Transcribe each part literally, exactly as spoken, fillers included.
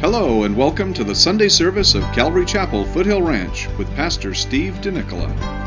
Hello and welcome to the Sunday service of Calvary Chapel, Foothill Ranch with Pastor Steve DeNicola.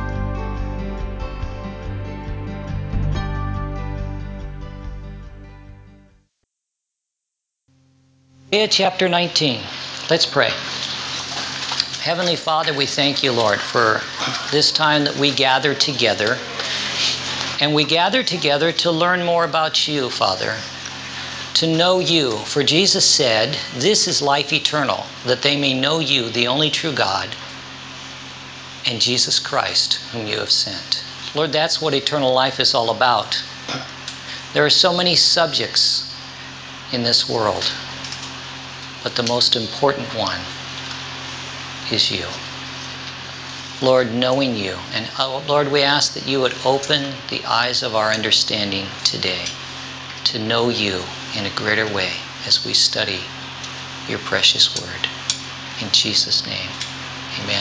Isaiah chapter nineteen. Let's pray. Heavenly Father, we thank you, Lord, for this time that we gather together. And we gather together to learn more about you, Father, to know you. For Jesus said, this is life eternal, that they may know you, the only true God, and Jesus Christ, whom you have sent. Lord, that's what eternal life is all about. There are so many subjects in this world, but the most important one is you. Lord, knowing you. And oh, Lord, we ask that you would open the eyes of our understanding today to know you in a greater way as we study your precious word. In Jesus' name, amen.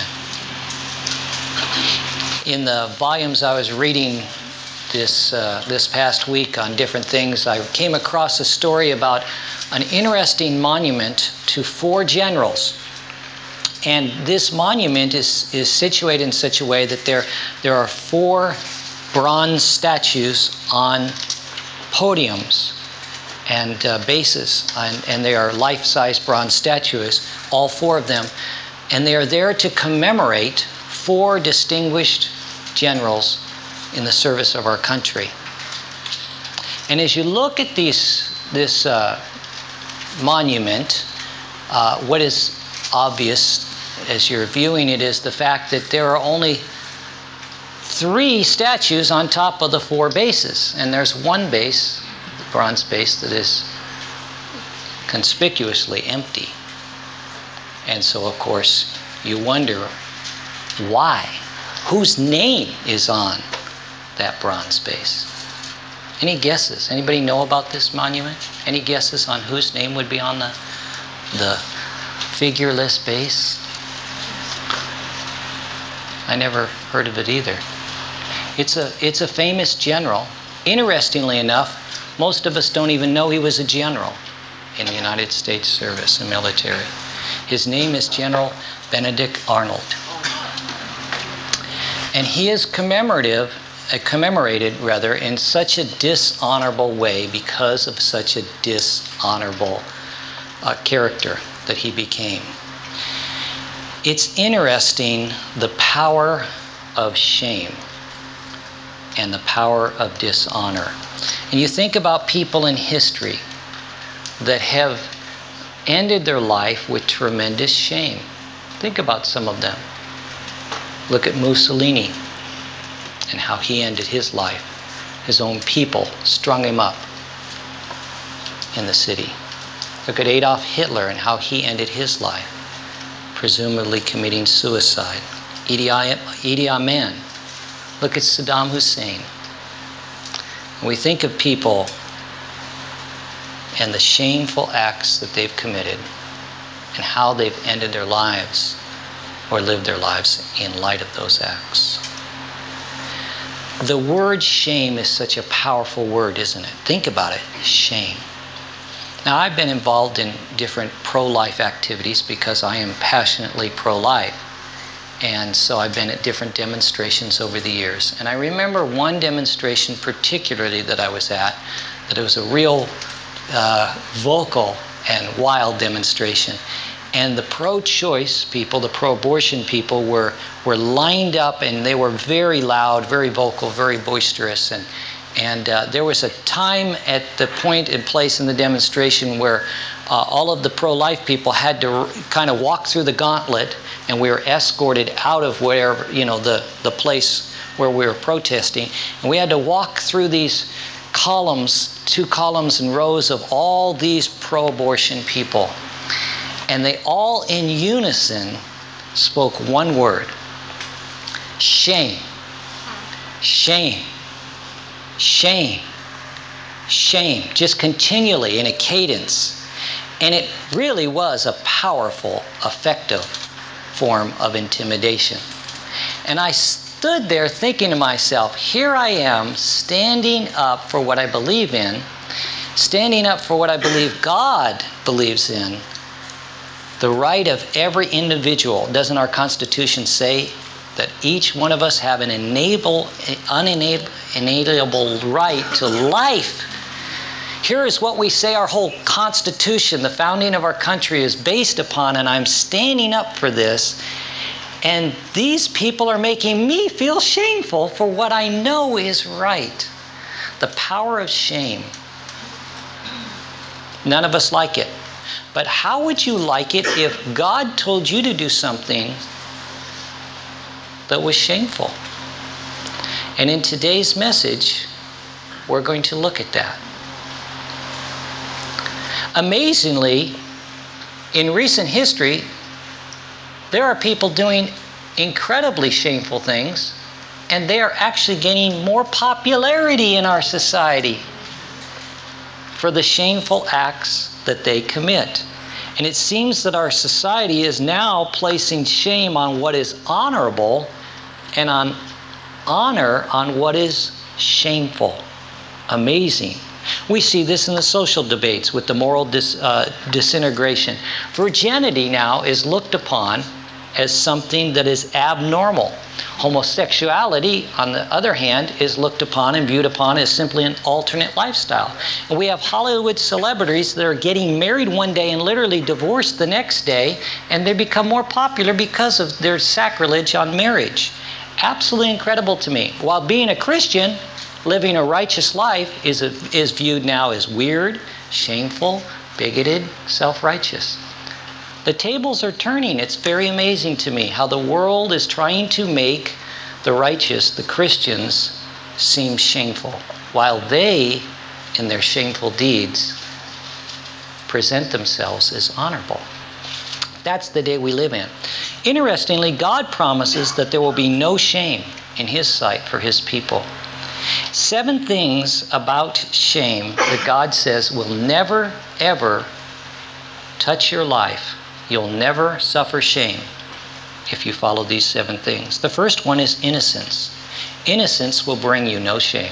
In the volumes I was reading this, uh, this past week on different things, I came across a story about an interesting monument to four generals. And this monument is, is situated in such a way that there, there are four bronze statues on podiums and uh, bases, and, and they are life-size bronze statues, all four of them. And they are there to commemorate four distinguished generals in the service of our country. And as you look at these, this uh, monument, uh, what is obvious as you're viewing it is the fact that there are only three statues on top of the four bases. And there's one base, the bronze base, that is conspicuously empty. And so, of course, you wonder why? Whose name is on that bronze base? Any guesses? Anybody know about this monument? Any guesses on whose name would be on the, the figureless base? I never heard of it either. It's a, it's a famous general. Interestingly enough, most of us don't even know he was a general in the United States service and military. His name is General Benedict Arnold. And he is commemorative, uh, commemorated rather, in such a dishonorable way because of such a dishonorable uh, character that he became. It's interesting the power of shame and the power of dishonor. And you think about people in history that have ended their life with tremendous shame. Think about some of them. Look at Mussolini and how he ended his life. His own people strung him up in the city. Look at Adolf Hitler and how he ended his life, presumably committing suicide. Idi Amin. Look at Saddam Hussein. We think of people and the shameful acts that they've committed and how they've ended their lives or lived their lives in light of those acts. The word shame is such a powerful word, isn't it? Think about it, shame. Now, I've been involved in different pro-life activities because I am passionately pro-life. And so I've been at different demonstrations over the years. And I remember one demonstration particularly that I was at, that it was a real uh, vocal and wild demonstration. And the pro-choice people, the pro-abortion people were, were lined up, and they were very loud, very vocal, very boisterous. And And uh, there was a time at the point and place in the demonstration where uh, all of the pro-life people had to r- kind of walk through the gauntlet, and we were escorted out of where, you know, the, the place where we were protesting. And we had to walk through these columns, two columns and rows of all these pro-abortion people. And they all in unison spoke one word: shame, shame. Shame, shame, just continually in a cadence. And it really was a powerful, effective form of intimidation. And I stood there thinking to myself, here I am standing up for what I believe in, standing up for what I believe God believes in, The right of every individual. Doesn't our Constitution say that each one of us have an enable, unenalienable right to life? Here is what we say our whole Constitution, the founding of our country, is based upon, and I'm standing up for this. And these people are making me feel shameful for what I know is right. The power of shame. None of us like it. But how would you like it if God told you to do something that was shameful? And in today's message, we're going to look at that. Amazingly, in recent history, there are people doing incredibly shameful things, and they are actually gaining more popularity in our society for the shameful acts that they commit. And it seems that our society is now placing shame on what is honorable and on honor on what is shameful. Amazing. We see this in the social debates with the moral dis, uh, disintegration. Virginity now is looked upon as something that is abnormal. Homosexuality, on the other hand, is looked upon and viewed upon as simply an alternate lifestyle. And we have Hollywood celebrities that are getting married one day and literally divorced the next day, and they become more popular because of their sacrilege on marriage. Absolutely incredible to me. While being a Christian, living a righteous life is, a, is viewed now as weird, shameful, bigoted, self-righteous. The tables are turning. It's very amazing to me how the world is trying to make the righteous, the Christians, seem shameful, while they, in their shameful deeds, present themselves as honorable. That's the day we live in. Interestingly, God promises that there will be no shame in His sight for His people. Seven things about shame that God says will never, ever touch your life. You'll never suffer shame if you follow these seven things. The first one is innocence. Innocence will bring you no shame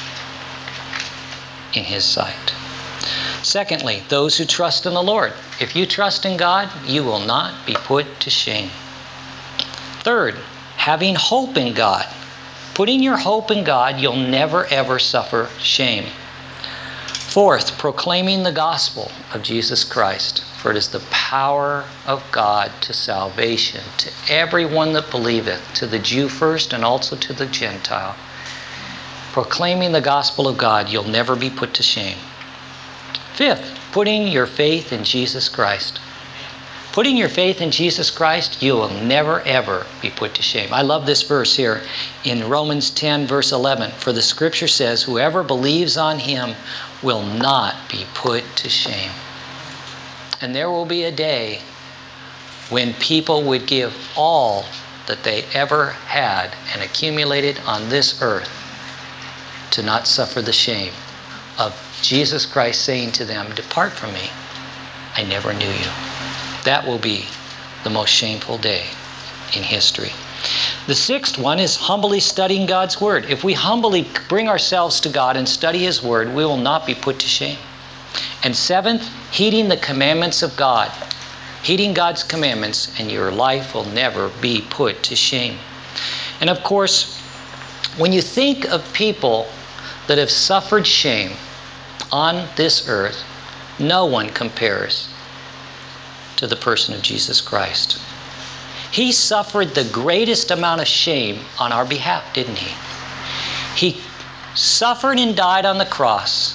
in His sight. Secondly, those who trust in the Lord. If you trust in God, you will not be put to shame. Third, having hope in God. Putting your hope in God, you'll never ever suffer shame. Fourth, proclaiming the gospel of Jesus Christ. For it is the power of God to salvation to everyone that believeth, to the Jew first and also to the Gentile. Proclaiming the gospel of God, you'll never be put to shame. Fifth, putting your faith in Jesus Christ. Putting your faith in Jesus Christ, you will never ever be put to shame. I love this verse here in Romans ten, verse eleven. For the scripture says, whoever believes on Him will not be put to shame. And there will be a day when people would give all that they ever had and accumulated on this earth to not suffer the shame of Jesus Christ saying to them, depart from me, I never knew you. That will be the most shameful day in history. The sixth one is humbly studying God's Word. If we humbly bring ourselves to God and study His Word, we will not be put to shame. And seventh, heeding the commandments of God. Heeding God's commandments, and your life will never be put to shame. And of course, when you think of people that have suffered shame on this earth, no one compares to the person of Jesus Christ. He suffered the greatest amount of shame on our behalf, didn't He? He suffered and died on the cross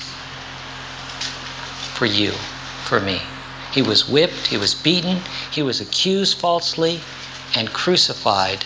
for you, for me. He was whipped, He was beaten, He was accused falsely, and crucified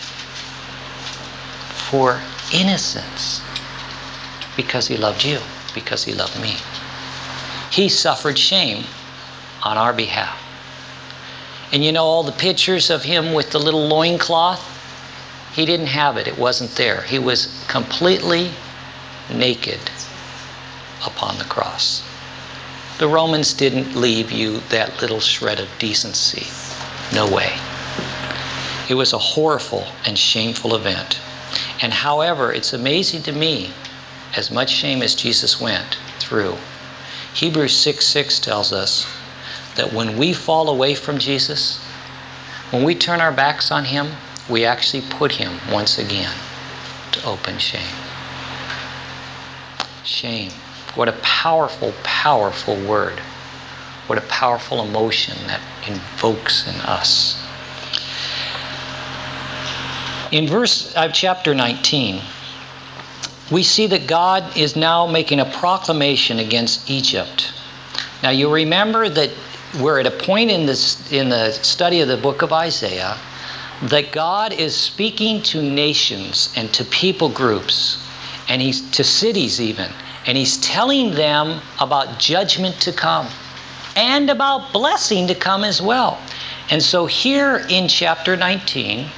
for innocence because He loved you, because He loved me. He suffered shame on our behalf. And you know all the pictures of Him with the little loincloth? He didn't have it. It wasn't there. He was completely naked upon the cross. The Romans didn't leave you that little shred of decency. No way. It was a horrible and shameful event. And however, it's amazing to me, as much shame as Jesus went through, Hebrews six six tells us that when we fall away from Jesus, when we turn our backs on Him, we actually put Him once again to open shame. Shame. What a powerful, powerful word. What a powerful emotion that invokes in us. In verse uh, chapter nineteen, we see that God is now making a proclamation against Egypt. Now you remember that we're at a point in this in the study of the book of Isaiah that God is speaking to nations and to people groups, and He's to cities even, and He's telling them about judgment to come and about blessing to come as well. And so here in chapter nineteen,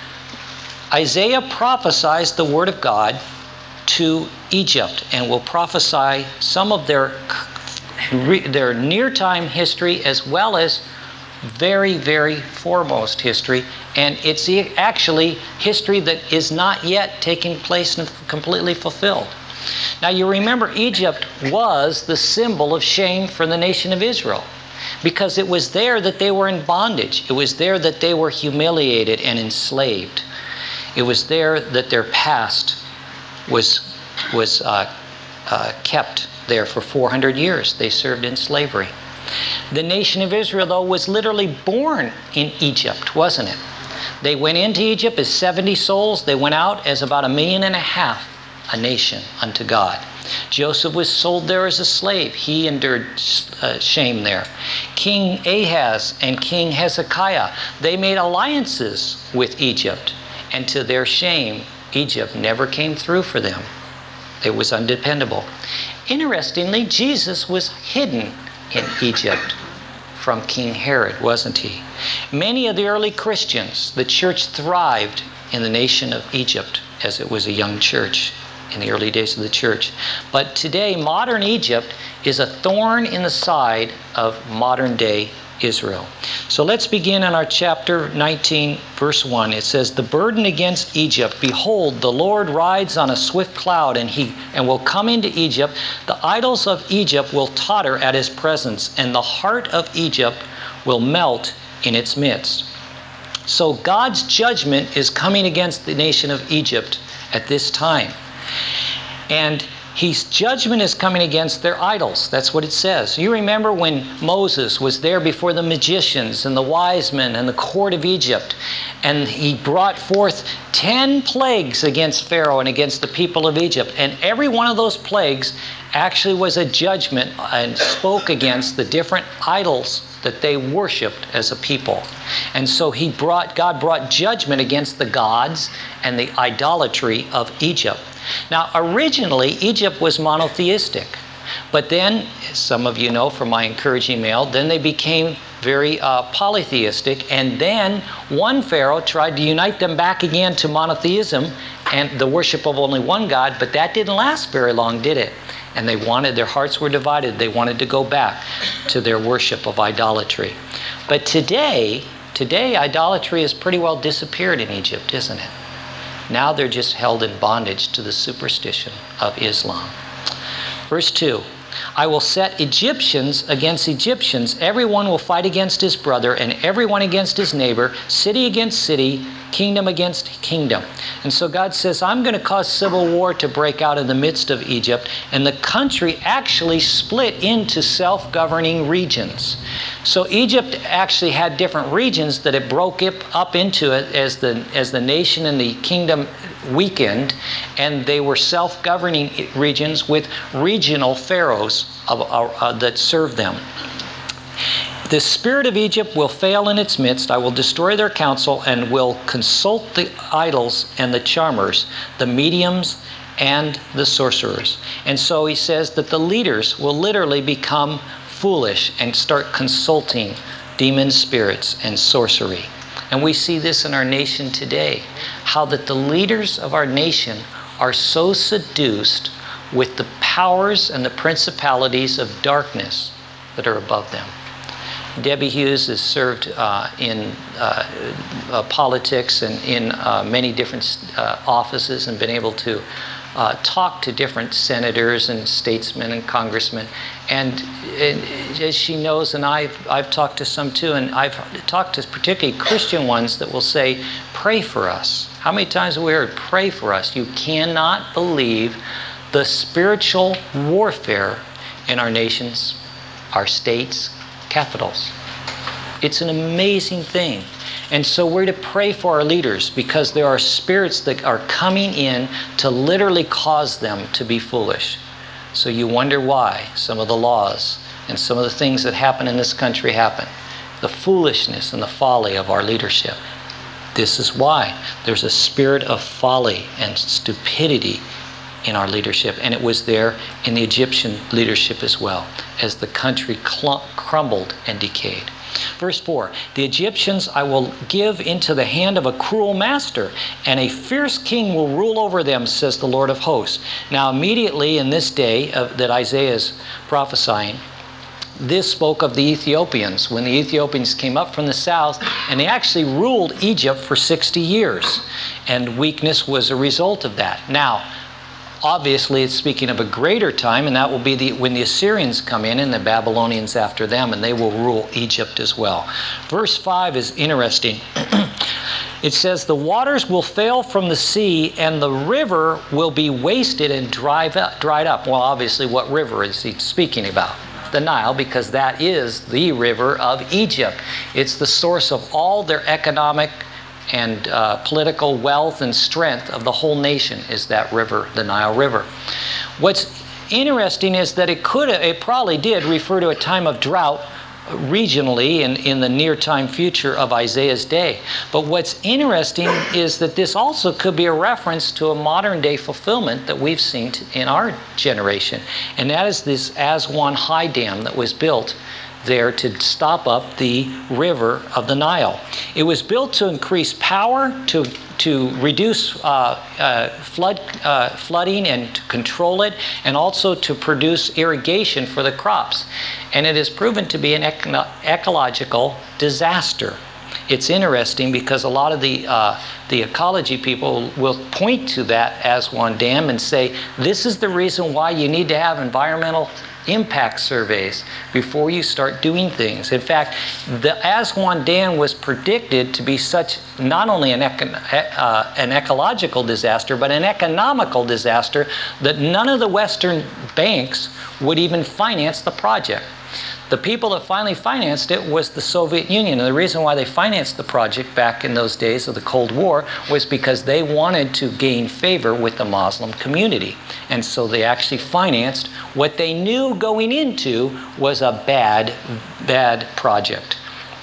Isaiah prophesies the word of God to Egypt, and will prophesy some of their their near-time history as well as very, very foremost history. And it's actually history that is not yet taking place and completely fulfilled. Now you remember, Egypt was the symbol of shame for the nation of Israel, because it was there that they were in bondage. It was there that they were humiliated and enslaved. It was there that their past was, was uh, uh, kept there for four hundred years. They served in slavery. The nation of Israel, though, was literally born in Egypt, wasn't it? They went into Egypt as seventy souls. They went out as about a million and a half, a nation unto God. Joseph was sold there as a slave. He endured uh, shame there. King Ahaz and King Hezekiah, they made alliances with Egypt. And to their shame, Egypt never came through for them. It was undependable. Interestingly, Jesus was hidden in Egypt from King Herod, wasn't he? Many of the early Christians, the church thrived in the nation of Egypt as it was a young church in the early days of the church. But today, modern Egypt is a thorn in the side of modern day Israel. So let's begin in our chapter nineteen, verse one. It says, "The burden against Egypt, behold, the Lord rides on a swift cloud, and he and will come into Egypt. The idols of Egypt will totter at his presence, and the heart of Egypt will melt in its midst." So God's judgment is coming against the nation of Egypt at this time. And His judgment is coming against their idols. That's what it says. You remember when Moses was there before the magicians and the wise men and the court of Egypt, and he brought forth ten plagues against Pharaoh and against the people of Egypt. And every one of those plagues actually was a judgment and spoke against the different idols that they worshipped as a people. And so he brought, God brought judgment against the gods and the idolatry of Egypt. Now, originally, Egypt was monotheistic. But then, as some of you know from my encouraging mail, then they became very uh, polytheistic. And then one pharaoh tried to unite them back again to monotheism and the worship of only one God. But that didn't last very long, did it? And they wanted, their hearts were divided. They wanted to go back to their worship of idolatry. But today, today idolatry has pretty well disappeared in Egypt, isn't it? Now they're just held in bondage to the superstition of Islam. Verse two, "I will set Egyptians against Egyptians. Everyone will fight against his brother, and everyone against his neighbor, city against city, kingdom against kingdom." And so God says, I'm going to cause civil war to break out in the midst of Egypt. And the country actually split into self-governing regions. So Egypt actually had different regions that it broke up into it as the, as the nation and the kingdom weakened. And they were self-governing regions with regional pharaohs of, uh, that served them. "The spirit of Egypt will fail in its midst. I will destroy their counsel and will consult the idols and the charmers, the mediums and the sorcerers." And so he says that the leaders will literally become foolish and start consulting demon spirits and sorcery. And we see this in our nation today, how that the leaders of our nation are so seduced with the powers and the principalities of darkness that are above them. Debbie Hughes has served uh, in uh, uh, politics and in uh, many different uh, offices and been able to uh, talked to different senators and statesmen and congressmen. And, and as she knows, and I've, I've talked to some too, and I've talked to particularly Christian ones that will say, pray for us. How many times have we heard, pray for us? You cannot believe the spiritual warfare in our nations, our states, capitals. It's an amazing thing. And so we're to pray for our leaders, because there are spirits that are coming in to literally cause them to be foolish. So you wonder why some of the laws and some of the things that happen in this country happen. The foolishness and the folly of our leadership. This is why there's a spirit of folly and stupidity in our leadership. And it was there in the Egyptian leadership as well, as the country cl- crumbled and decayed. Verse four, the Egyptians I will give into the hand of a cruel master, and a fierce king will rule over them, says the Lord of hosts. Now immediately in this day of, that Isaiah is prophesying, this spoke of the Ethiopians, when the Ethiopians came up from the south, and they actually ruled Egypt for sixty years. And weakness was a result of that. Now, obviously, it's speaking of a greater time, and that will be the, when the Assyrians come in and the Babylonians after them, and they will rule Egypt as well. Verse five is interesting. It says, the waters will fail from the sea, and the river will be wasted and dried up. Dried up. Well, obviously, what river is he speaking about? The Nile, because that is the river of Egypt. It's the source of all their economic and uh, political wealth and strength of the whole nation, is that river, the Nile River. What's interesting is that it could, it probably did refer to a time of drought regionally in, in the near time future of Isaiah's day. But what's interesting is that this also could be a reference to a modern day fulfillment that we've seen in our generation. And that is this Aswan High Dam that was built there to stop up the river of the Nile. It was built to increase power, to to reduce uh, uh, flood uh, flooding and to control it, and also to produce irrigation for the crops. And it has proven to be an eco- ecological disaster. It's interesting because a lot of the uh, the ecology people will point to that Aswan Dam and say, this is the reason why you need to have environmental impact surveys before you start doing things. In fact, the Aswan Dam was predicted to be such not only an, eco- uh, an ecological disaster, but an economical disaster that none of the Western banks would even finance the project. The people that finally financed it was the Soviet Union. And the reason why they financed the project back in those days of the Cold War was because they wanted to gain favor with the Muslim community. And so they actually financed what they knew going into was a bad, bad project.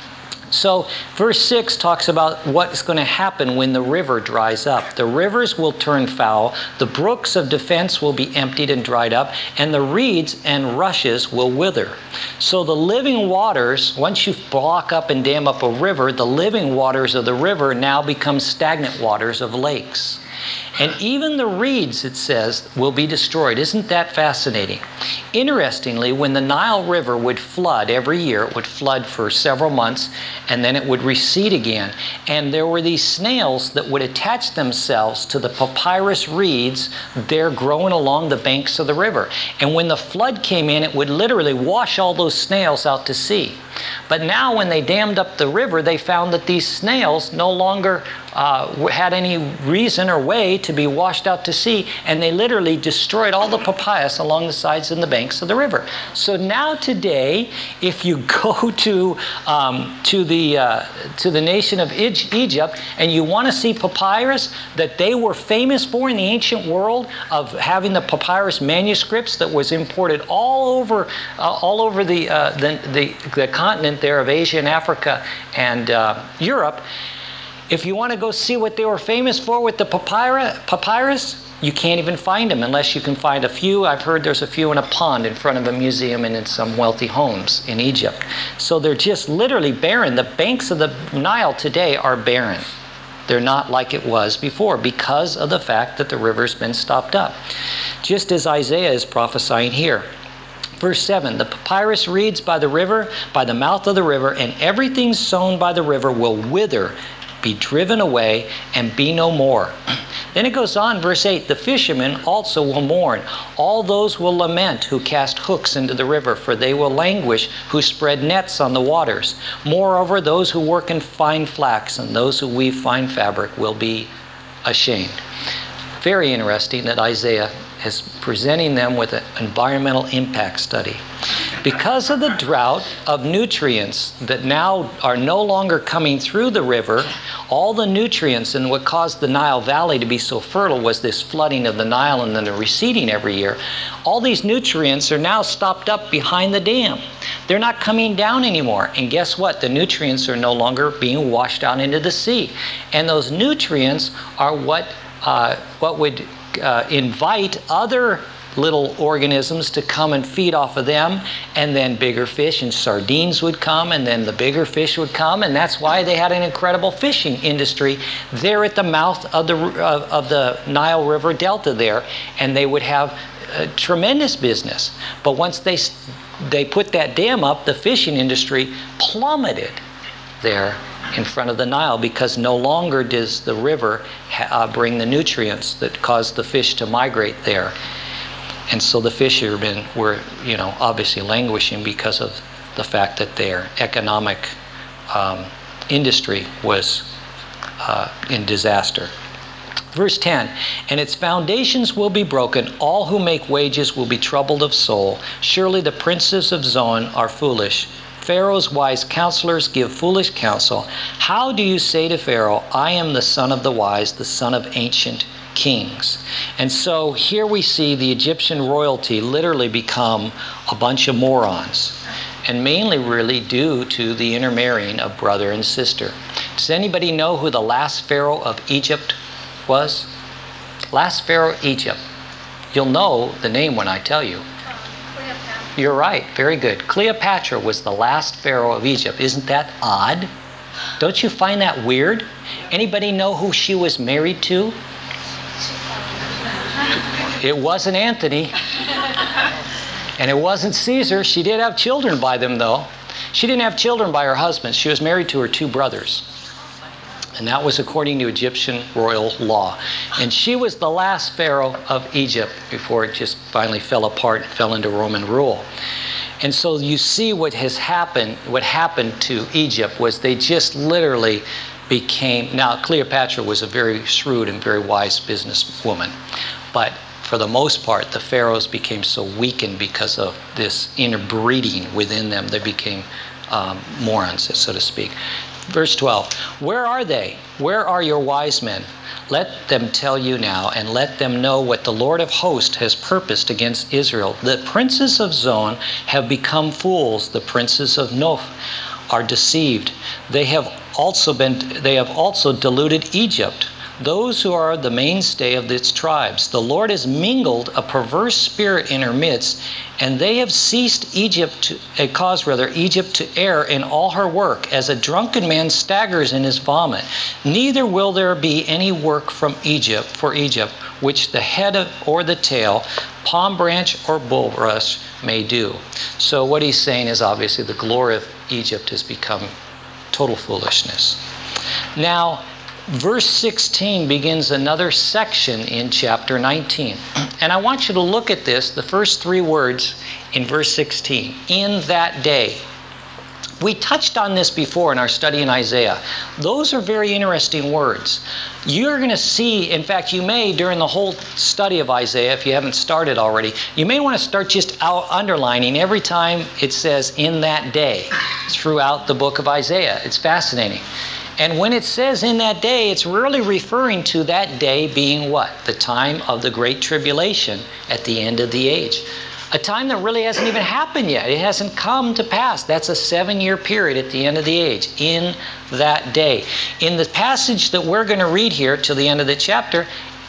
So verse six talks about what's going to happen when the river dries up. The rivers will turn foul, the brooks of defense will be emptied and dried up, and the reeds and rushes will wither. So the living waters, once you block up and dam up a river, the living waters of the river now become stagnant waters of lakes. And even the reeds, it says, will be destroyed. Isn't that fascinating? Interestingly, when the Nile River would flood every year, it would flood for several months, and then it would recede again. And there were these snails that would attach themselves to the papyrus reeds there growing along the banks of the river. And when the flood came in, it would literally wash all those snails out to sea. But now when they dammed up the river, they found that these snails no longer uh, had any reason or way to be washed out to sea, and they literally destroyed all the papyrus along the sides and the banks of the river. So now today, if you go to um, to the uh, to the nation of Egypt and you want to see papyrus that they were famous for in the ancient world, of having the papyrus manuscripts that was imported all over uh, all over the, uh, the the the continent there of Asia and Africa and uh, Europe. If you want to go see what they were famous for with the papyrus, you can't even find them unless you can find a few. I've heard there's a few in a pond in front of a museum and in some wealthy homes in Egypt. So they're just literally barren. The banks of the Nile today are barren. They're not like it was before because of the fact that the river's been stopped up. Just as Isaiah is prophesying here. Verse seven, the papyrus reeds by the river, by the mouth of the river, and everything sown by the river will wither, be driven away, and be no more. Then it goes on, verse eight, the fishermen also will mourn. All those will lament who cast hooks into the river, for they will languish who spread nets on the waters. Moreover, those who work in fine flax and those who weave fine fabric will be ashamed. Very interesting that Isaiah is presenting them with an environmental impact study. Because of the drought of nutrients that now are no longer coming through the river, all the nutrients, and what caused the Nile Valley to be so fertile was this flooding of the Nile and then the receding every year. All these nutrients are now stopped up behind the dam. They're not coming down anymore. And guess what? The nutrients are no longer being washed out into the sea. And those nutrients are what, uh, what would uh, invite other little organisms to come and feed off of them, and then bigger fish and sardines would come, and then the bigger fish would come, and that's why they had an incredible fishing industry there at the mouth of the of, of the Nile River Delta there, and they would have a tremendous business. But once they they put that dam up, the fishing industry plummeted there in front of the Nile, because no longer does the river uh, bring the nutrients that cause the fish to migrate there. And so the fishermen were, you know, obviously languishing because of the fact that their economic um, industry was uh, in disaster. Verse ten, and its foundations will be broken. All who make wages will be troubled of soul. Surely the princes of Zoan are foolish. Pharaoh's wise counselors give foolish counsel. How do you say to Pharaoh, I am the son of the wise, the son of ancient kings? And so here we see the Egyptian royalty literally become a bunch of morons, and mainly really due to the intermarrying of brother and sister. Does anybody know who the last pharaoh of Egypt was? Last pharaoh of Egypt. You'll know the name when I tell you. You're right. Very good. Cleopatra was the last pharaoh of Egypt. Isn't that odd? Don't you find that weird? Anybody know who she was married to? It wasn't Anthony. And it wasn't Caesar. She did have children by them, though. She didn't have children by her husband. She was married to her two brothers. And that was according to Egyptian royal law. And she was the last pharaoh of Egypt before it just finally fell apart and fell into Roman rule. And so you see what has happened, what happened to Egypt was they just literally became, now Cleopatra was a very shrewd and very wise businesswoman, but for the most part, the pharaohs became so weakened because of this interbreeding within them. They became um, morons, so to speak. Verse twelve, where are they? Where are your wise men? Let them tell you now, and let them know what the Lord of hosts has purposed against Israel. The princes of Zoan have become fools. The princes of Noph are deceived. They have also been. They have also deluded Egypt, those who are the mainstay of its tribes. The Lord has mingled a perverse spirit in her midst, and they have ceased Egypt, to, uh, caused rather Egypt to err in all her work, as a drunken man staggers in his vomit. Neither will there be any work from Egypt for Egypt, which the head of, or the tail, palm branch or bulrush may do. So what he's saying is obviously the glory of Egypt has become total foolishness. Now, verse sixteen begins another section in chapter nineteen. And I want you to look at this, the first three words in verse sixteen. In that day. We touched on this before in our study in Isaiah. Those are very interesting words. You're going to see, in fact, you may, during the whole study of Isaiah, if you haven't started already, you may want to start just out underlining every time it says in that day throughout the book of Isaiah. It's fascinating. And when it says in that day, it's really referring to that day being what? The time of the Great Tribulation at the end of the age. A time that really hasn't even happened yet. It hasn't come to pass. That's a seven-year period at the end of the age. In that day. In the passage that we're going to read here till the end of the chapter,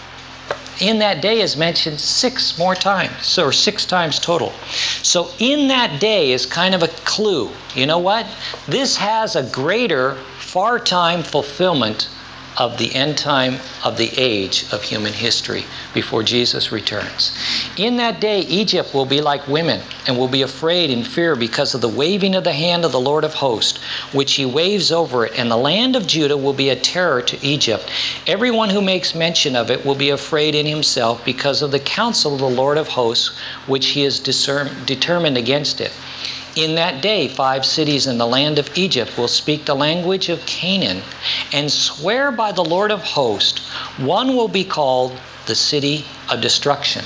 in that day is mentioned six more times, or six times total. So in that day is kind of a clue. You know what? This has a greater, far time fulfillment of the end time of the age of human history before Jesus returns. In that day, Egypt will be like women and will be afraid and fear because of the waving of the hand of the Lord of hosts, which he waves over it. And the land of Judah will be a terror to Egypt. Everyone who makes mention of it will be afraid in himself because of the counsel of the Lord of hosts, which he has discern- determined against it. In that day, five cities in the land of Egypt will speak the language of Canaan and swear by the Lord of hosts. One will be called the city of destruction.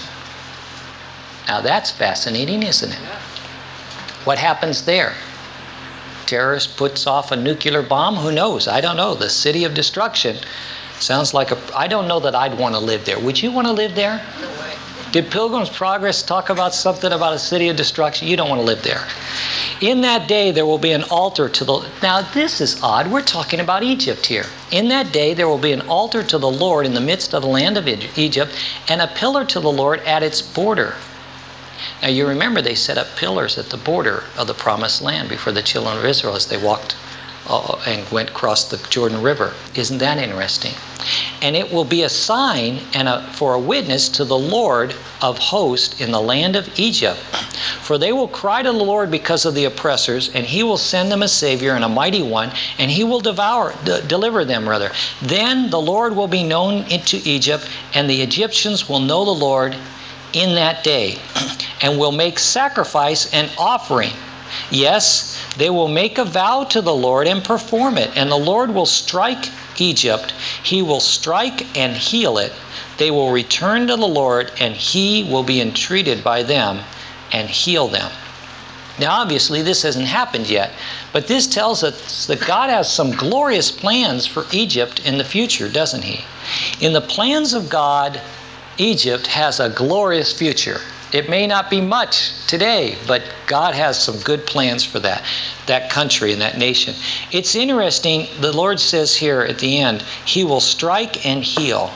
Now that's fascinating, isn't it? What happens there? Terrorist puts off a nuclear bomb? Who knows? I don't know. The city of destruction sounds like a... I don't know that I'd want to live there. Would you want to live there? No way. Did Pilgrim's Progress talk about something about a city of destruction? You don't want to live there. In that day there will be an altar to the... Now this is odd. We're talking about Egypt here. In that day there will be an altar to the Lord in the midst of the land of Egypt, and a pillar to the Lord at its border. Now you remember they set up pillars at the border of the promised land before the children of Israel as they walked uh, and went across the Jordan River. Isn't that interesting? And it will be a sign and a, for a witness to the Lord of hosts in the land of Egypt. For they will cry to the Lord because of the oppressors, and he will send them a Savior and a mighty one, and he will devour, d- deliver them rather. Then the Lord will be known into Egypt, and the Egyptians will know the Lord in that day, and will make sacrifice and offering. Yes, they will make a vow to the Lord and perform it, and the Lord will strike Egypt. He will strike and heal it. They will return to the Lord, and he will be entreated by them and heal them. Now obviously this hasn't happened yet, but this tells us that God has some glorious plans for Egypt in the future, doesn't he? In the plans of God, Egypt has a glorious future. It may not be much today, but God has some good plans for that, that country and that nation. It's interesting, the Lord says here at the end, he will strike and heal.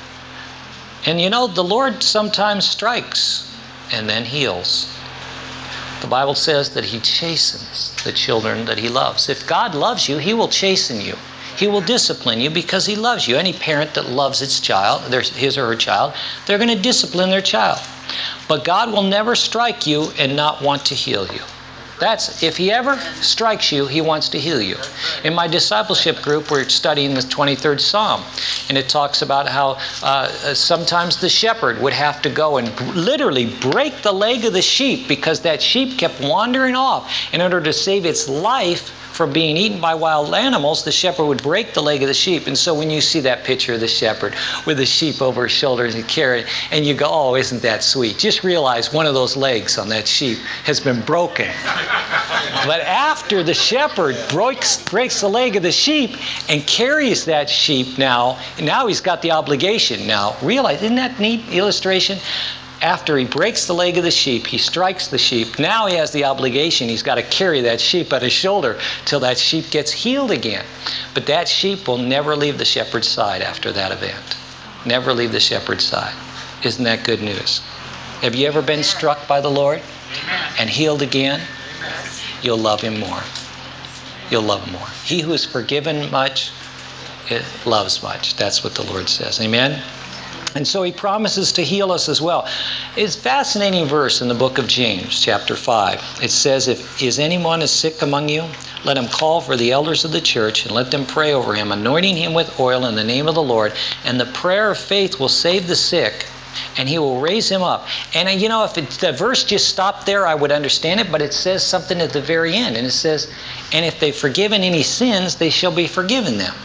And you know, the Lord sometimes strikes and then heals. The Bible says that he chastens the children that he loves. If God loves you, he will chasten you. He will discipline you because he loves you. Any parent that loves its child, his or her child, they're going to discipline their child. But God will never strike you and not want to heal you. That's, if he ever strikes you, he wants to heal you. In my discipleship group, we're studying the twenty-third Psalm, and it talks about how uh, sometimes the shepherd would have to go and literally break the leg of the sheep because that sheep kept wandering off. In order to save its life from being eaten by wild animals, the shepherd would break the leg of the sheep. And so when you see that picture of the shepherd with the sheep over his shoulders and carry it, and you go, oh, isn't that sweet? Just realize one of those legs on that sheep has been broken. But after the shepherd breaks, breaks the leg of the sheep and carries that sheep now, now he's got the obligation now. Realize, isn't that neat illustration? After he breaks the leg of the sheep, he strikes the sheep. Now he has the obligation. He's got to carry that sheep on his shoulder till that sheep gets healed again. But that sheep will never leave the shepherd's side after that event. Never leave the shepherd's side. Isn't that good news? Have you ever been struck by the Lord and healed again? You'll love him more. You'll love him more. He who is forgiven much, it loves much. That's what the Lord says. Amen? And so he promises to heal us as well. It's a fascinating verse in the book of James, chapter five. It says, if is anyone is sick among you, let him call for the elders of the church and let them pray over him, anointing him with oil in the name of the Lord. And the prayer of faith will save the sick, and he will raise him up. And you know, if it, the verse just stopped there, I would understand it, but it says something at the very end. And it says, and if they've forgiven any sins, they shall be forgiven them.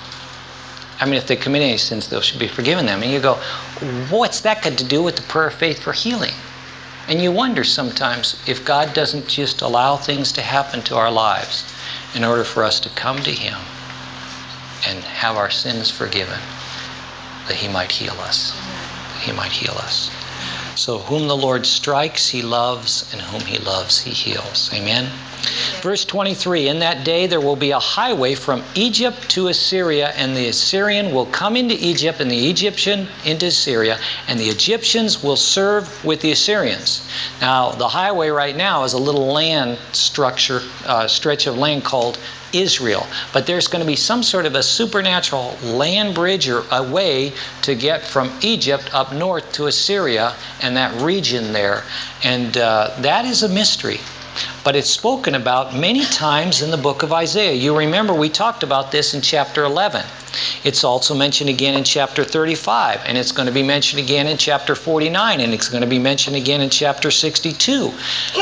I mean, if they commit any sins, they should be forgiven them. And you go, what's that got to do with the prayer of faith for healing? And you wonder sometimes if God doesn't just allow things to happen to our lives in order for us to come to him and have our sins forgiven, that he might heal us. He might heal us. So whom the Lord strikes, he loves, and whom he loves, he heals. Amen? Verse twenty-three, in that day there will be a highway from Egypt to Assyria, and the Assyrian will come into Egypt, and the Egyptian into Assyria, and the Egyptians will serve with the Assyrians. Now, the highway right now is a little land structure, uh, stretch of land called Israel. But there's going to be some sort of a supernatural land bridge or a way to get from Egypt up north to Assyria and that region there. And uh, that is a mystery. But it's spoken about many times in the book of Isaiah. You remember we talked about this in chapter eleven. It's also mentioned again in chapter thirty-five, and it's going to be mentioned again in chapter forty-nine, and it's going to be mentioned again in chapter sixty-two.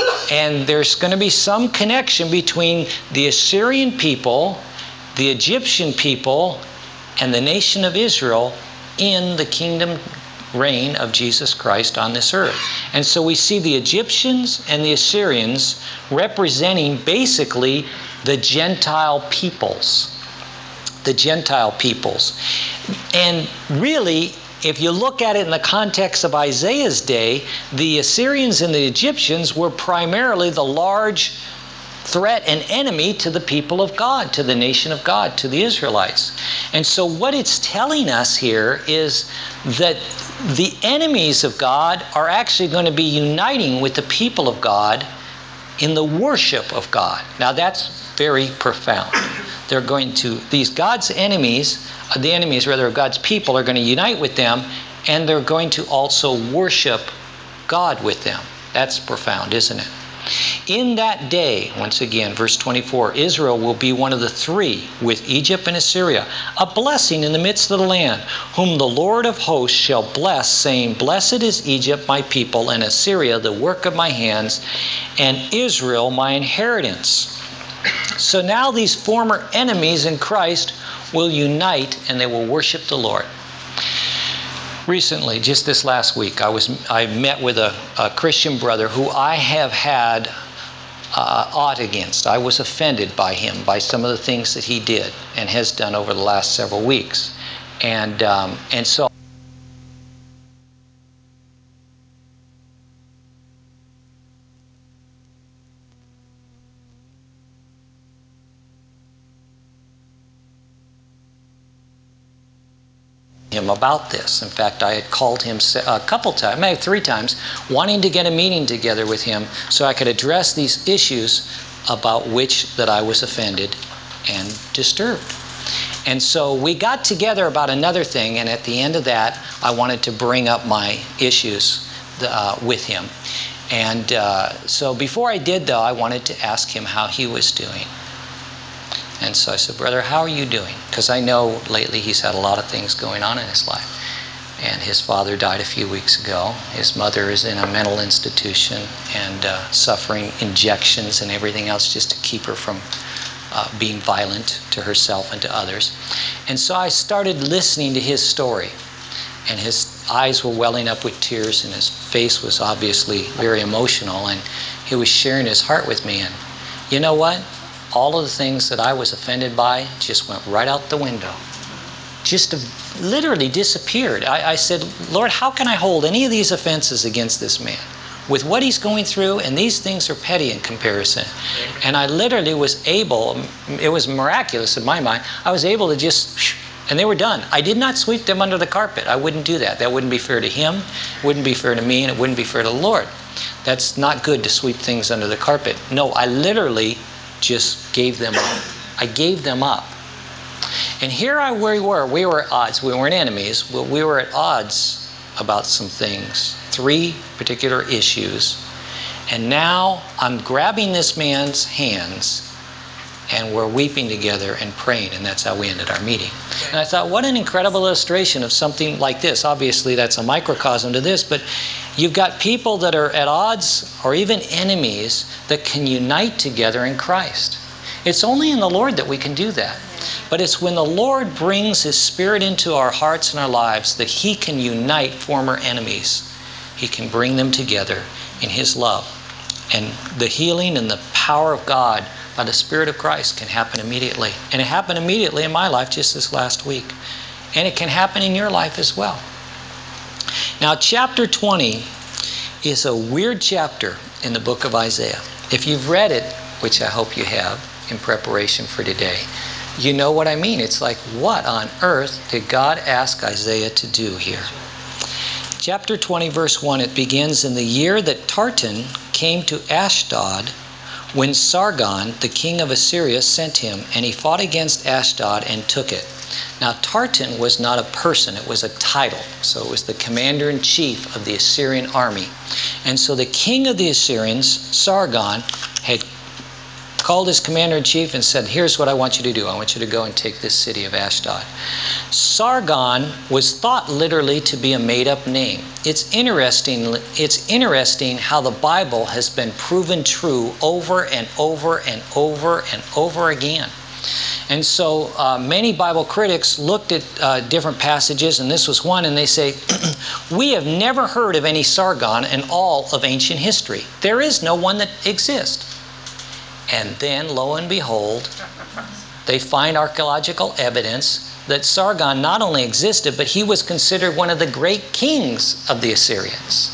And there's going to be some connection between the Assyrian people, the Egyptian people, and the nation of Israel in the kingdom reign of Jesus Christ on this earth. And so we see the Egyptians and the Assyrians representing basically the Gentile peoples. The Gentile peoples. And really, if you look at it in the context of Isaiah's day, the Assyrians and the Egyptians were primarily the large threat and enemy to the people of God, to the nation of God, to the Israelites. And so what it's telling us here is that the enemies of God are actually going to be uniting with the people of God in the worship of God. Now that's very profound. They're going to, these God's enemies, the enemies rather of God's people, are going to unite with them, and they're going to also worship God with them. That's profound, isn't it? In that day, once again, verse twenty-four, Israel will be one of the three with Egypt and Assyria, a blessing in the midst of the land, whom the Lord of hosts shall bless, saying, Blessed is Egypt, my people, and Assyria, the work of my hands, and Israel, my inheritance. So now these former enemies in Christ will unite, and they will worship the Lord. Recently, just this last week, I was I met with a, a Christian brother who I have had uh, aught against. I was offended by him, by some of the things that he did and has done over the last several weeks. And, um, and so him about this. In fact, I had called him a couple times, maybe three times, wanting to get a meeting together with him so I could address these issues about which that I was offended and disturbed. And so we got together about another thing, and at the end of that, I wanted to bring up my issues uh, with him. And uh, so before I did, though, I wanted to ask him how he was doing. And so I said, Brother, how are you doing? Because I know lately he's had a lot of things going on in his life. And his father died a few weeks ago. His mother is in a mental institution and uh, suffering injections and everything else just to keep her from uh, being violent to herself and to others. And so I started listening to his story. And his eyes were welling up with tears, and his face was obviously very emotional. And he was sharing his heart with me. And you know what? All of the things that I was offended by just went right out the window. Just literally disappeared. I, I said, Lord, how can I hold any of these offenses against this man? With what he's going through, and these things are petty in comparison. And I literally was able, it was miraculous in my mind, I was able to just, and they were done. I did not sweep them under the carpet. I wouldn't do that. That wouldn't be fair to him, it wouldn't be fair to me, and it wouldn't be fair to the Lord. That's not good to sweep things under the carpet. No, I literally just gave them up. I gave them up. And here I we were. We were at odds. We weren't enemies, but we were at odds about some things. Three particular issues. And now I'm grabbing this man's hands, and we're weeping together and praying, and that's how we ended our meeting. And I thought, what an incredible illustration of something like this. Obviously, that's a microcosm to this, but you've got people that are at odds or even enemies that can unite together in Christ. It's only in the Lord that we can do that. But it's when the Lord brings His Spirit into our hearts and our lives that He can unite former enemies. He can bring them together in His love. And the healing and the power of God by the Spirit of Christ can happen immediately. And it happened immediately in my life just this last week. And it can happen in your life as well. Now, chapter twenty is a weird chapter in the book of Isaiah. If you've read it, which I hope you have in preparation for today, you know what I mean. It's like, what on earth did God ask Isaiah to do here? Chapter twenty, verse one, it begins, "In the year that Tartan came to Ashdod, when Sargon, the king of Assyria, sent him, and he fought against Ashdod and took it." Now, Tartan was not a person, it was a title. So it was the commander-in-chief of the Assyrian army. And so the king of the Assyrians, Sargon, had called his commander-in-chief and said, "Here's what I want you to do. I want you to go and take this city of Ashdod." Sargon was thought literally to be a made-up name. It's interesting, it's interesting how the Bible has been proven true over and over and over and over again. And so uh, many Bible critics looked at uh, different passages, and this was one, and they say, we have never heard of any Sargon in all of ancient history. There is no one that exists. And then, lo and behold, they find archaeological evidence that Sargon not only existed, but he was considered one of the great kings of the Assyrians.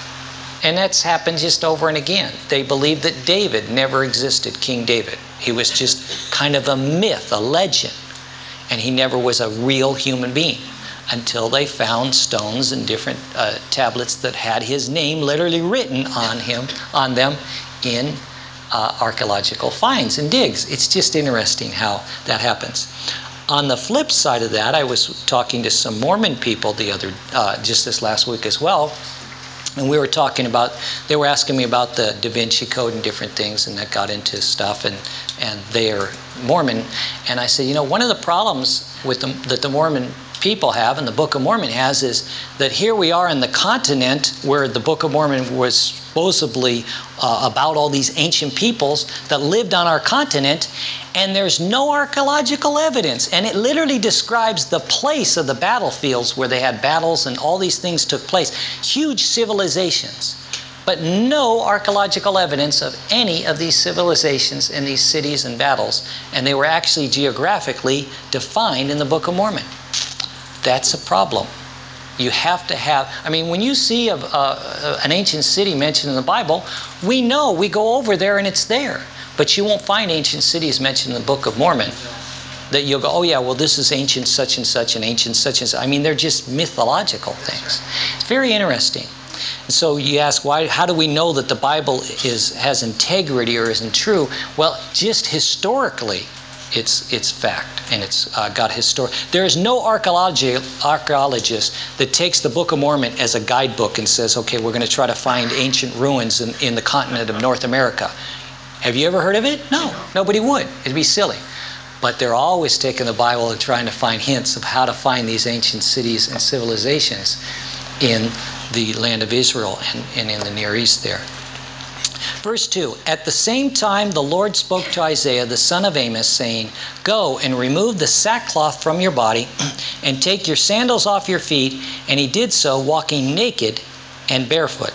And that's happened just over and again. They believe that David never existed, King David. He was just kind of a myth, a legend. And he never was a real human being until they found stones and different uh, tablets that had his name literally written on him, on them in uh, archaeological finds and digs. It's just interesting how that happens. On the flip side of that, I was talking to some Mormon people the other, uh, just this last week as well. And we were talking about, they were asking me about the Da Vinci Code and different things, and that got into stuff, and, and they are Mormon. And I said, you know, one of the problems with the, that the Mormon people have, and the Book of Mormon has, is that here we are in the continent where the Book of Mormon was supposedly uh, about all these ancient peoples that lived on our continent, and there's no archaeological evidence. And it literally describes the place of the battlefields where they had battles and all these things took place. Huge civilizations. But no archaeological evidence of any of these civilizations and these cities and battles. And they were actually geographically defined in the Book of Mormon. That's a problem. You have to have, I mean, when you see a, a, an ancient city mentioned in the Bible, we know, we go over there and it's there. But you won't find ancient cities mentioned in the Book of Mormon that you'll go, oh yeah, well this is ancient such and such and ancient such and such. I mean, they're just mythological things. It's very interesting. So you ask, why? How do we know that the Bible is has integrity or isn't true? Well, just historically, it's it's fact, and it's uh, got historic. There is no archaeology, archaeologist that takes the Book of Mormon as a guidebook and says, okay, we're going to try to find ancient ruins in, in the continent of North America. Have you ever heard of it? No, nobody would. It'd be silly. But they're always taking the Bible and trying to find hints of how to find these ancient cities and civilizations in the land of Israel and, and in the Near East there. Verse two, "At the same time the Lord spoke to Isaiah the son of Amos, saying, Go and remove the sackcloth from your body, and take your sandals off your feet. And he did so, walking naked and barefoot."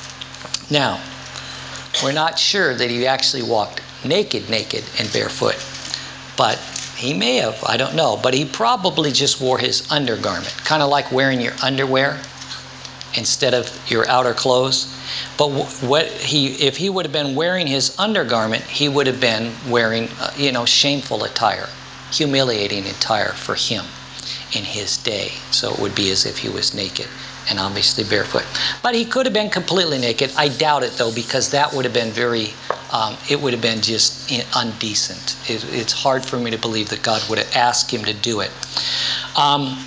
Now, we're not sure that he actually walked naked, naked and barefoot. But he may have, I don't know. But he probably just wore his undergarment, kind of like wearing your underwear instead of your outer clothes. But what he, if he would have been wearing his undergarment, he would have been wearing, uh, you know, shameful attire, humiliating attire for him in his day. So it would be as if he was naked and obviously barefoot. But he could have been completely naked. I doubt it, though, because that would have been very, um, it would have been just indecent. It, it's hard for me to believe that God would have asked him to do it. Um,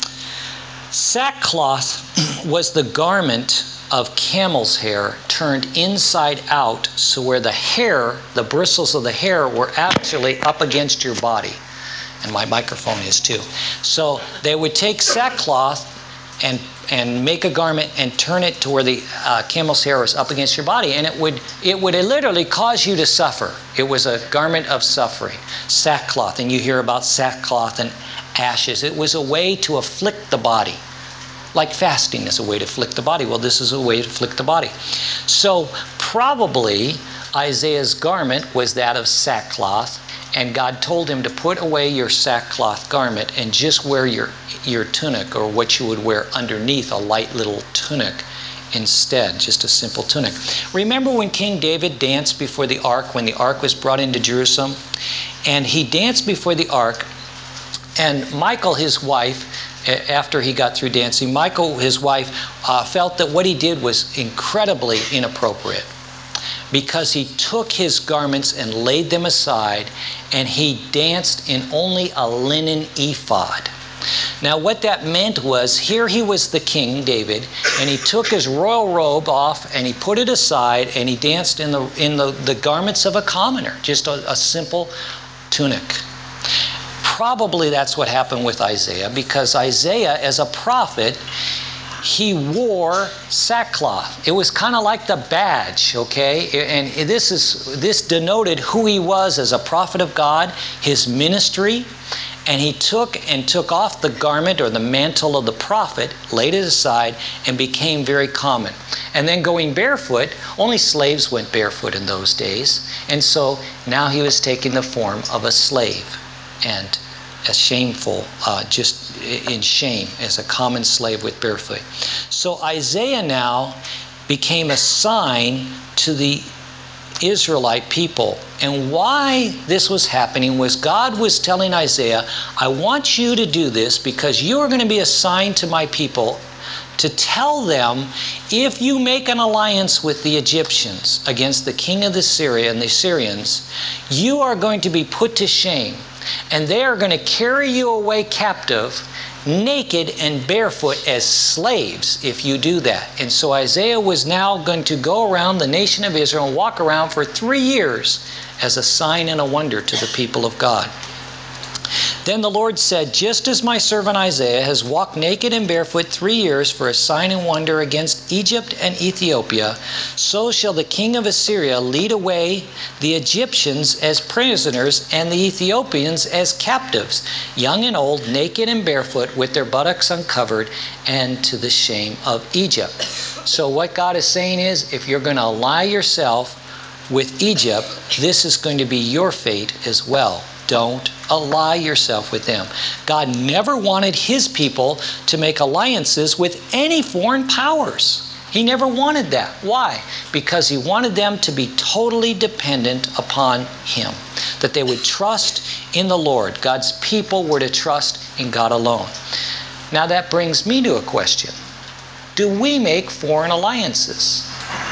Sackcloth was the garment of camel's hair turned inside out, so where the hair, the bristles of the hair, were actually up against your body. And my microphone is too. So they would take sackcloth and and make a garment and turn it to where the uh, camel's hair was up against your body, and it would it would literally cause you to suffer. It was a garment of suffering, sackcloth, and you hear about sackcloth and ashes. It was a way to afflict the body, like fasting is a way to afflict the body. Well, this is a way to afflict the body. So probably Isaiah's garment was that of sackcloth, and God told him to put away your sackcloth garment and just wear your, your tunic, or what you would wear underneath, a light little tunic, instead, just a simple tunic. Remember when King David danced before the ark, when the ark was brought into Jerusalem? And he danced before the ark, and Michal, his wife, after he got through dancing, Michal, his wife, uh, felt that what he did was incredibly inappropriate, because he took his garments and laid them aside, and he danced in only a linen ephod. Now what that meant was, here he was the king, David, and he took his royal robe off and he put it aside, and he danced in the in the, the garments of a commoner, just a, a simple tunic. Probably that's what happened with Isaiah, because Isaiah, as a prophet, he wore sackcloth. It was kind of like the badge, okay? And this is this denoted who he was as a prophet of God, his ministry. And he took and took off the garment or the mantle of the prophet, laid it aside, and became very common. And then going barefoot, only slaves went barefoot in those days. And so now he was taking the form of a slave, and a shameful, uh, just in shame, as a common slave with barefoot. So Isaiah now became a sign to the Israelite people. And why this was happening was God was telling Isaiah, I want you to do this because you are going to be a sign to my people, to tell them, if you make an alliance with the Egyptians against the king of the Syria and the Syrians, you are going to be put to shame, and they are going to carry you away captive, naked and barefoot as slaves, if you do that. And so Isaiah was now going to go around the nation of Israel and walk around for three years as a sign and a wonder to the people of God. Then the Lord said, just as my servant Isaiah has walked naked and barefoot three years for a sign and wonder against Egypt and Ethiopia, so shall the king of Assyria lead away the Egyptians as prisoners and the Ethiopians as captives, young and old, naked and barefoot, with their buttocks uncovered, and to the shame of Egypt. So what God is saying is, if you're going to ally yourself with Egypt, this is going to be your fate as well. Don't ally yourself with them. God never wanted his people to make alliances with any foreign powers. He never wanted that. Why? Because he wanted them to be totally dependent upon him, that they would trust in the Lord. God's people were to trust in God alone. Now that brings me to a question. Do we make foreign alliances?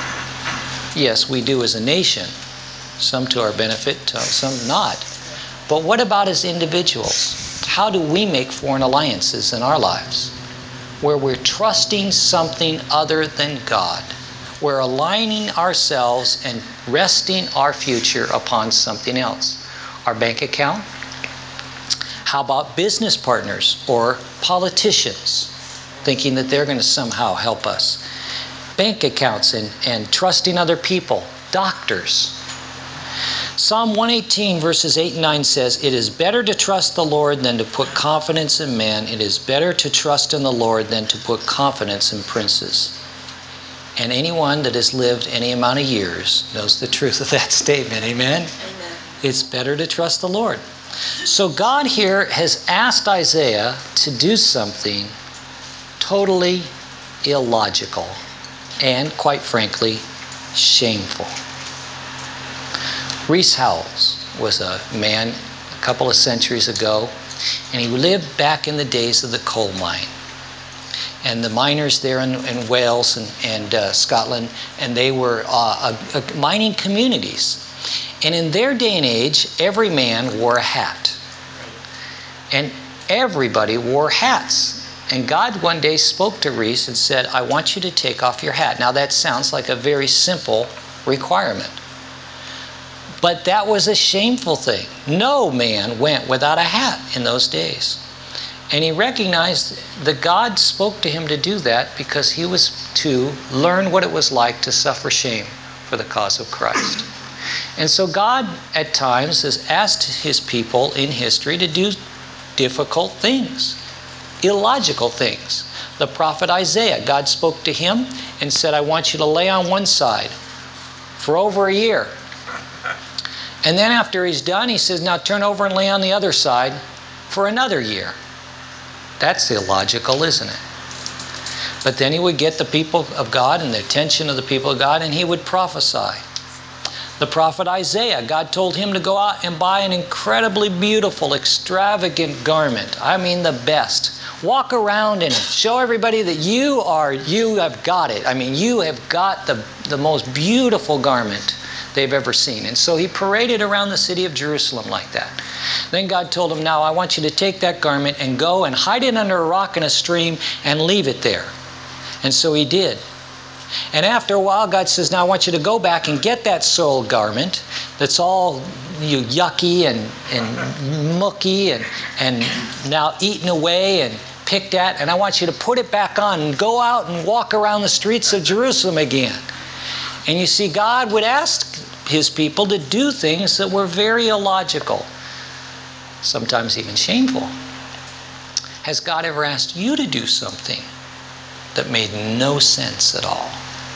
Yes, we do as a nation. Some to our benefit, some not. But what about as individuals? How do we make foreign alliances in our lives, where we're trusting something other than God? We're aligning ourselves and resting our future upon something else. Our bank account? How about business partners or politicians, thinking that they're going to somehow help us? Bank accounts and, and trusting other people. Doctors. Psalm one eighteen verses eight and nine says, it is better to trust the Lord than to put confidence in man. It is better to trust in the Lord than to put confidence in princes. And anyone that has lived any amount of years knows the truth of that statement. Amen? Amen. It's better to trust the Lord. So God here has asked Isaiah to do something totally illogical and, quite frankly, shameful. Rees Howells was a man a couple of centuries ago, and he lived back in the days of the coal mine. And the miners there in, in Wales and, and uh, Scotland, and they were uh, a, a mining communities. And in their day and age, every man wore a hat. And everybody wore hats. And God one day spoke to Rees and said, I want you to take off your hat. Now that sounds like a very simple requirement. But that was a shameful thing. No man went without a hat in those days. And he recognized that God spoke to him to do that because he was to learn what it was like to suffer shame for the cause of Christ. And so God, at times, has asked his people in history to do difficult things, illogical things. The prophet Isaiah, God spoke to him and said, I want you to lay on one side for over a year. And then after he's done, he says, now turn over and lay on the other side for another year. That's illogical, isn't it? But then he would get the people of God and the attention of the people of God, and he would prophesy. The prophet Isaiah, God told him to go out and buy an incredibly beautiful, extravagant garment. I mean the best. Walk around and show everybody that you are, you have got it. I mean, you have got the, the most beautiful garment they've ever seen. And so he paraded around the city of Jerusalem like that. Then God told him, now I want you to take that garment and go and hide it under a rock in a stream and leave it there. And so he did. And after a while, God says, now I want you to go back and get that soiled garment that's all you yucky and, and mucky and, and now eaten away and picked at, and I want you to put it back on and go out and walk around the streets of Jerusalem again. And you see, God would ask his people to do things that were very illogical, sometimes even shameful. Has God ever asked you to do something that made no sense at all?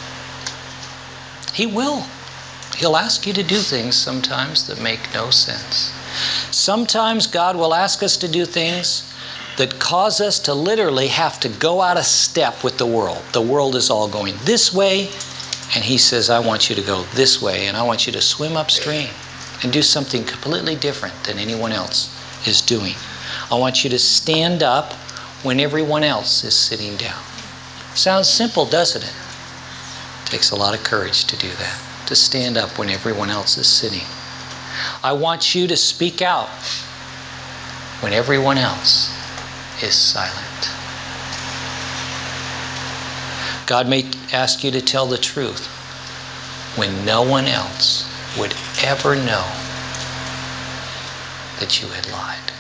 He will. He'll ask you to do things sometimes that make no sense. Sometimes God will ask us to do things that cause us to literally have to go out of step with the world. The world is all going this way, and he says, I want you to go this way, and I want you to swim upstream and do something completely different than anyone else is doing. I want you to stand up when everyone else is sitting down. Sounds simple, doesn't it? Takes a lot of courage to do that, to stand up when everyone else is sitting. I want you to speak out when everyone else is silent. God may ask you to tell the truth when no one else would ever know that you had lied.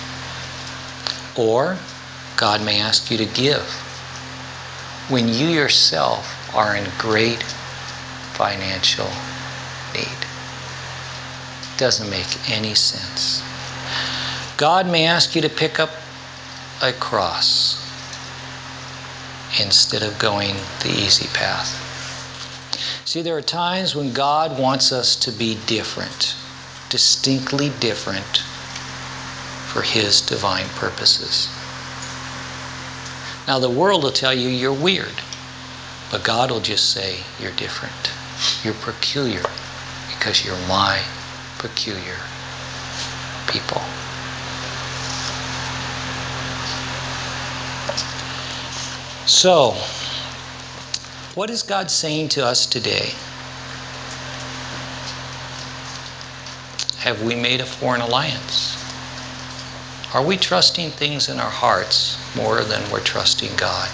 Or God may ask you to give when you yourself are in great financial need. Doesn't make any sense. God may ask you to pick up a cross instead of going the easy path. See, there are times when God wants us to be different, distinctly different for his divine purposes. Now, the world will tell you you're weird, but God will just say you're different. You're peculiar because you're my peculiar people. So, what is God saying to us today? Have we made a foreign alliance? Are we trusting things in our hearts more than we're trusting God?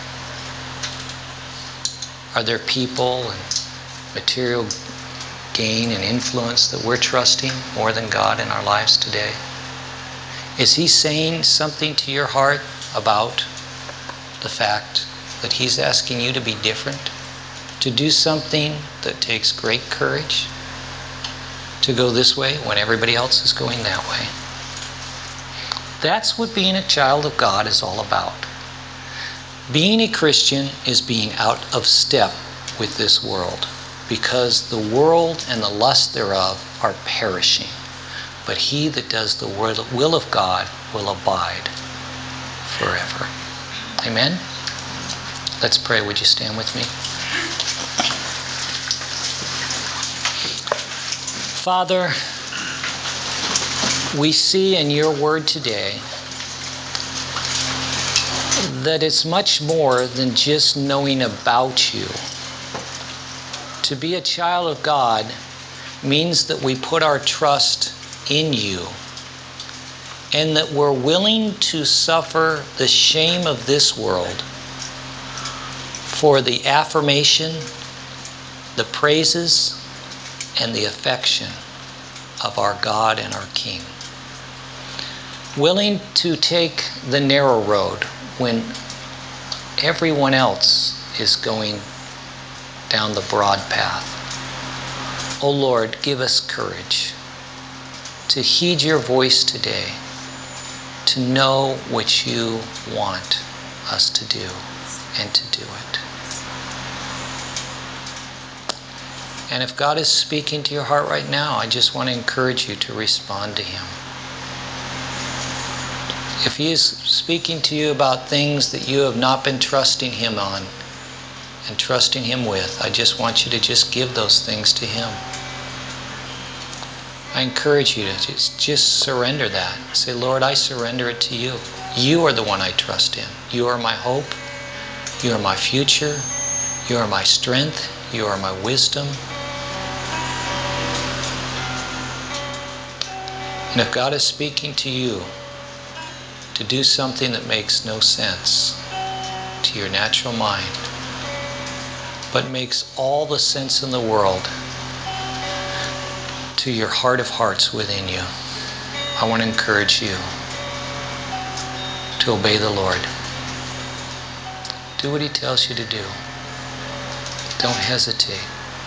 Are there people and material gain and influence that we're trusting more than God in our lives today? Is he saying something to your heart about the fact that he's asking you to be different? To do something that takes great courage? To go this way when everybody else is going that way? That's what being a child of God is all about. Being a Christian is being out of step with this world, because the world and the lust thereof are perishing. But he that does the will of God will abide forever. Amen? Let's pray. Would you stand with me? Father, we see in your word today that it's much more than just knowing about you. To be a child of God means that we put our trust in you, and that we're willing to suffer the shame of this world for the affirmation, the praises, and the affection of our God and our King. Willing to take the narrow road when everyone else is going down the broad path. Oh Lord, give us courage to heed your voice today, to know what you want us to do and to do it. And if God is speaking to your heart right now, I just want to encourage you to respond to him. If He is speaking to you about things that you have not been trusting Him on and trusting Him with, I just want you to just give those things to Him. I encourage you to just, just surrender that. Say, Lord, I surrender it to you. You are the one I trust in. You are my hope. You are my future. You are my strength. You are my wisdom. And if God is speaking to you to do something that makes no sense to your natural mind, but makes all the sense in the world to your heart of hearts within you, I want to encourage you to obey the Lord. Do what He tells you to do. Don't hesitate.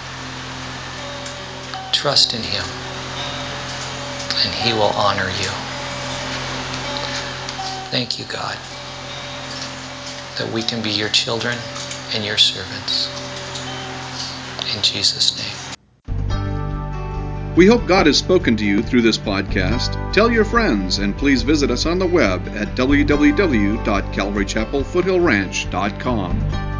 Trust in Him, and He will honor you. Thank you, God, that we can be your children and your servants. In Jesus' name. We hope God has spoken to you through this podcast. Tell your friends, and please visit us on the web at w w w dot calvary chapel foothill ranch dot com.